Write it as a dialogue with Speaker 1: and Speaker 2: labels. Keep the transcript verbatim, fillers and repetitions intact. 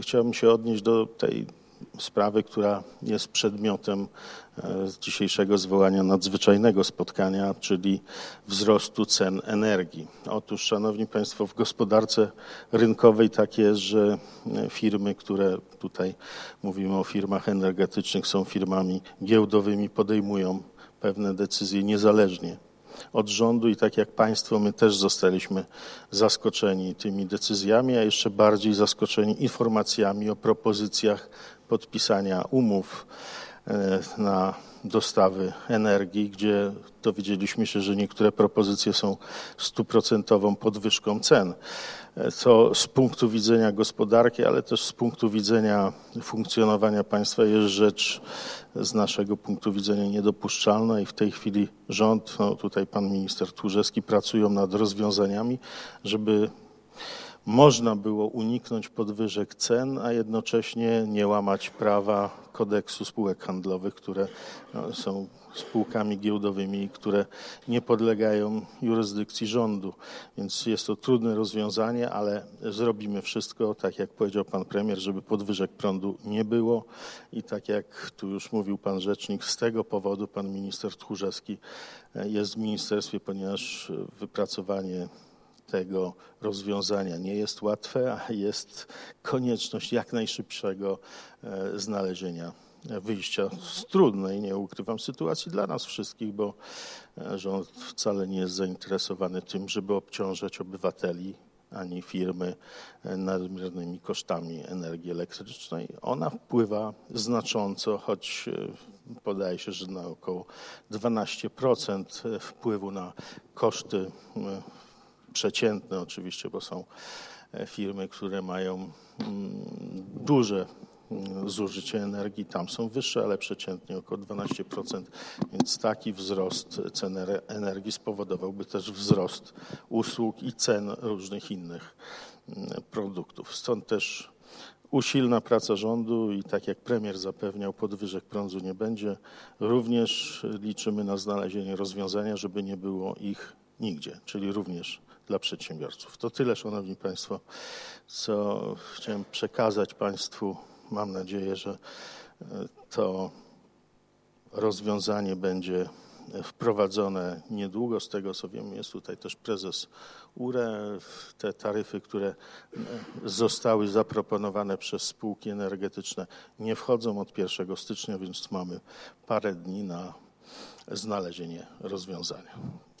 Speaker 1: Chciałbym się odnieść do tej sprawy, która jest przedmiotem dzisiejszego zwołania nadzwyczajnego spotkania, czyli wzrostu cen energii. Otóż, szanowni państwo, w gospodarce rynkowej tak jest, że firmy, które tutaj mówimy o firmach energetycznych, są firmami giełdowymi, podejmują pewne decyzje niezależnie od rządu i tak jak państwo, my też zostaliśmy zaskoczeni tymi decyzjami, a jeszcze bardziej zaskoczeni informacjami o propozycjach podpisania umów na dostawy energii, gdzie dowiedzieliśmy się, że niektóre propozycje są stuprocentową podwyżką cen, co z punktu widzenia gospodarki, ale też z punktu widzenia funkcjonowania państwa jest rzecz z naszego punktu widzenia niedopuszczalna i w tej chwili rząd, no tutaj pan minister Tchórzewski pracują nad rozwiązaniami, żeby można było uniknąć podwyżek cen, a jednocześnie nie łamać prawa kodeksu spółek handlowych, które no, są spółkami giełdowymi, które nie podlegają jurysdykcji rządu. Więc jest to trudne rozwiązanie, ale zrobimy wszystko, tak jak powiedział pan premier, żeby podwyżek prądu nie było i tak jak tu już mówił pan rzecznik, z tego powodu pan minister Tchórzewski jest w ministerstwie, ponieważ wypracowanie tego rozwiązania nie jest łatwe, a jest konieczność jak najszybszego znalezienia wyjścia z trudnej, nie ukrywam, sytuacji dla nas wszystkich, bo rząd wcale nie jest zainteresowany tym, żeby obciążać obywateli ani firmy nadmiernymi kosztami energii elektrycznej. Ona wpływa znacząco, choć podaje się, że na około dwanaście procent wpływu na koszty przeciętne oczywiście, bo są firmy, które mają duże zużycie energii, tam są wyższe, ale przeciętnie około dwanaście procent, więc taki wzrost cen energii spowodowałby też wzrost usług i cen różnych innych produktów. Stąd też usilna praca rządu i tak jak premier zapewniał, podwyżek prądu nie będzie. Również liczymy na znalezienie rozwiązania, żeby nie było ich nigdzie, czyli również dla przedsiębiorców. To tyle, szanowni państwo, co chciałem przekazać państwu. Mam nadzieję, że to rozwiązanie będzie wprowadzone niedługo. Z tego co wiem, jest tutaj też prezes U R E. Te taryfy, które zostały zaproponowane przez spółki energetyczne, nie wchodzą od pierwszego stycznia, więc mamy parę dni na znalezienie rozwiązania.